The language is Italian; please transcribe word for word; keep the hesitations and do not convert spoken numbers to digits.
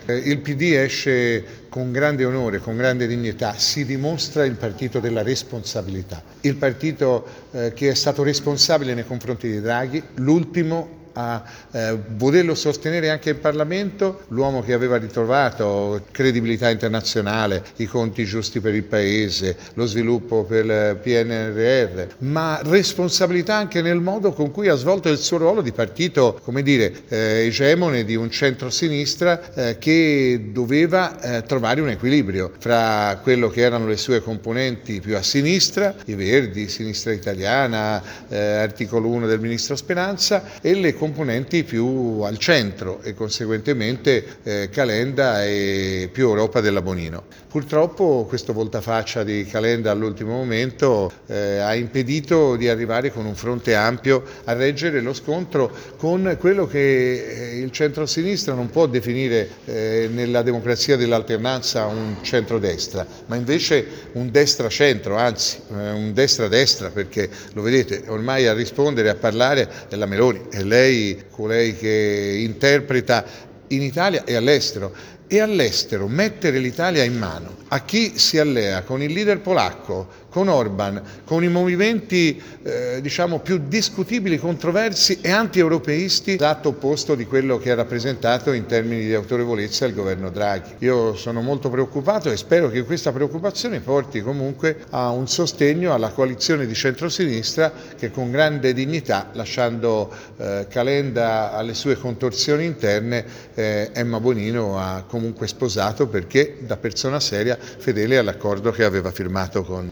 Il P D esce con grande onore, con grande dignità, si dimostra il partito della responsabilità, il partito eh, che è stato responsabile nei confronti di Draghi, l'ultimo a eh, volerlo sostenere anche in Parlamento, l'uomo che aveva ritrovato credibilità internazionale, i conti giusti per il Paese, lo sviluppo per il P N R R, ma responsabilità anche nel modo con cui ha svolto il suo ruolo di partito, come dire, eh, egemone di un centro-sinistra eh, che doveva eh, trovare un equilibrio fra quello che erano le sue componenti più a sinistra, i Verdi, Sinistra Italiana, eh, articolo uno del ministro Speranza, e le componenti più al centro e conseguentemente eh, Calenda e più Europa della Bonino. Purtroppo questo voltafaccia di Calenda all'ultimo momento eh, ha impedito di arrivare con un fronte ampio a reggere lo scontro con quello che il centro-sinistra non può definire eh, nella democrazia dell'alternanza un centro-destra, ma invece un destra-centro, anzi eh, un destra-destra, perché lo vedete, ormai a rispondere, a parlare è la Meloni, è lei colei che interpreta in Italia e all'estero. E all'estero mettere l'Italia in mano a chi si allea con il leader polacco, con Orban, con i movimenti eh, diciamo più discutibili, controversi e anti-europeisti, esatto opposto di quello che ha rappresentato in termini di autorevolezza il governo Draghi. Io sono molto preoccupato e spero che questa preoccupazione porti comunque a un sostegno alla coalizione di centrosinistra che con grande dignità, lasciando eh, Calenda alle sue contorsioni interne, eh, Emma Bonino ha comunque sposato perché da persona seria fedele all'accordo che aveva firmato con